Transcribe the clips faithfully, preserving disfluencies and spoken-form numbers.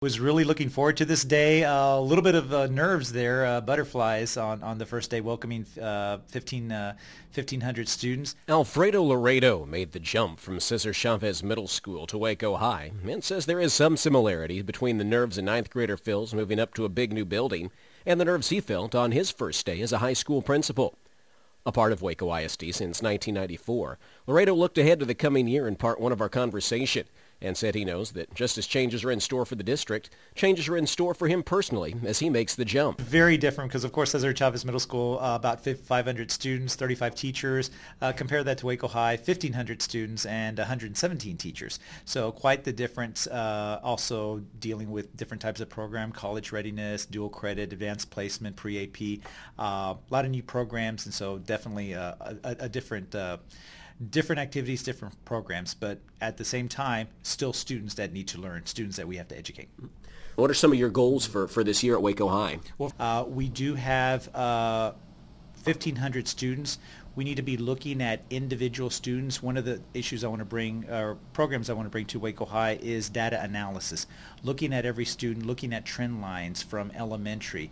Was really looking forward to this day. Uh, a little bit of uh, nerves there, uh, butterflies on, on the first day, welcoming uh, fifteen, uh, fifteen hundred students. Alfredo Laredo made the jump from Cesar Chavez Middle School to Waco High and says there is some similarity between the nerves a ninth grader feels moving up to a big new building and the nerves he felt on his first day as a high school principal. A part of Waco I S D since nineteen ninety-four, Laredo looked ahead to the coming year in part one of our conversation and said he knows that just as changes are in store for the district, changes are in store for him personally as he makes the jump. Very different because, of course, Cesar Chavez Middle School, uh, about five hundred students, thirty-five teachers. Uh, compare that to Waco High, fifteen hundred students and one hundred seventeen teachers. So quite the difference. Uh, also dealing with different types of program, college readiness, dual credit, advanced placement, pre-A P, uh, a lot of new programs, and so definitely uh, a, a different uh, different activities, different programs, but at the same time, still students that need to learn, students that we have to educate. What are some of your goals for, for this year at Waco High? Well, uh, we do have uh, fifteen hundred students. We need to be looking at individual students. One of the issues I want to bring, or programs I want to bring to Waco High is data analysis. Looking at every student, looking at trend lines from elementary.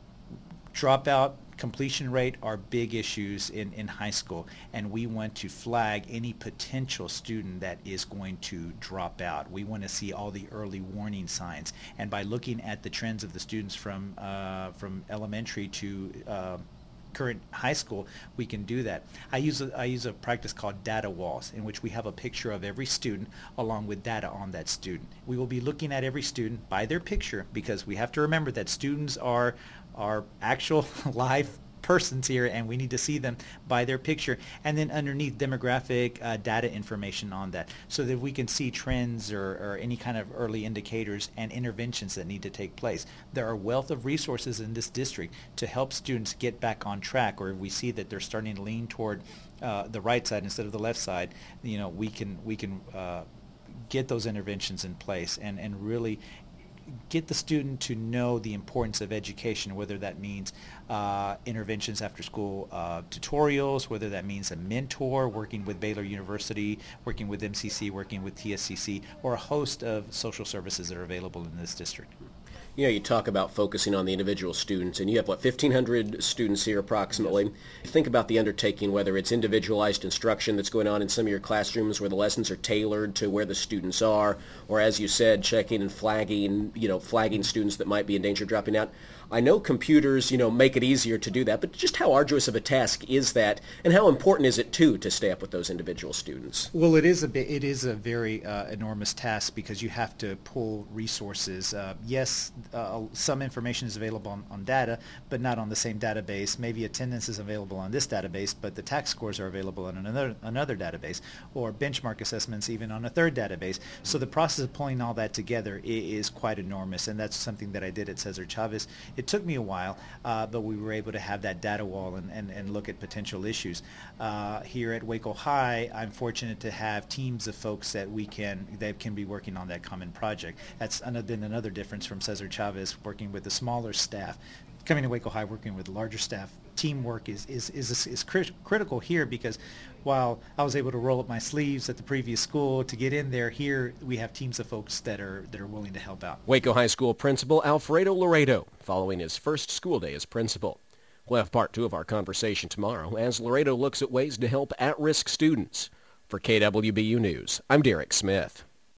Dropout, completion rate are big issues in, in high school, and we want to flag any potential student that is going to drop out. We want to see all the early warning signs, and by looking at the trends of the students from uh, from elementary to uh, current high school, we can do that. I use a, I use a practice called data walls, in which we have a picture of every student along with data on that student. We will be looking at every student by their picture, because we have to remember that students are are actual live persons here, and we need to see them by their picture, and then underneath demographic uh, data information on that, so that we can see trends or, or any kind of early indicators and interventions that need to take place. There are a wealth of resources in this district to help students get back on track, or if we see that they're starting to lean toward uh, the right side instead of the left side, you know, we can we can uh, get those interventions in place and, and really get the student to know the importance of education, whether that means uh, interventions after school uh, tutorials, whether that means a mentor, working with Baylor University, working with M C C, working with T S C C, or a host of social services that are available in this district. You know, you talk about focusing on the individual students, and you have, what, fifteen hundred students here approximately. Yes. Think about the undertaking, whether it's individualized instruction that's going on in some of your classrooms where the lessons are tailored to where the students are, or, as you said, checking and flagging, you know, flagging students that might be in danger of dropping out. I know computers, you know, make it easier to do that, but just how arduous of a task is that, and how important is it, too, to stay up with those individual students? Well, it is a bit, it is a very uh, enormous task, because you have to pull resources. Uh, yes, uh, some information is available on, on data, but not on the same database. Maybe attendance is available on this database, but the tax scores are available on another another database, or benchmark assessments even on a third database. So the process of pulling all that together is quite enormous, and that's something that I did at Cesar Chavez. It took me a while, uh, but we were able to have that data wall and, and, and look at potential issues. Uh, here at Waco High, I'm fortunate to have teams of folks that we can that can be working on that common project. That's been another difference from Cesar Chavez, working with the smaller staff. Coming to Waco High, working with larger staff, teamwork is is is, is crit- critical here, because while I was able to roll up my sleeves at the previous school to get in there, here we have teams of folks that are that are willing to help out. Waco High School Principal Alfredo Laredo, following his first school day as principal. We'll have part two of our conversation tomorrow as Laredo looks at ways to help at-risk students. For K W B U News, I'm Derek Smith.